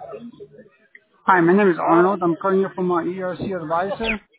Hi, my name is Arnold. I'm calling you from our ERC advisor.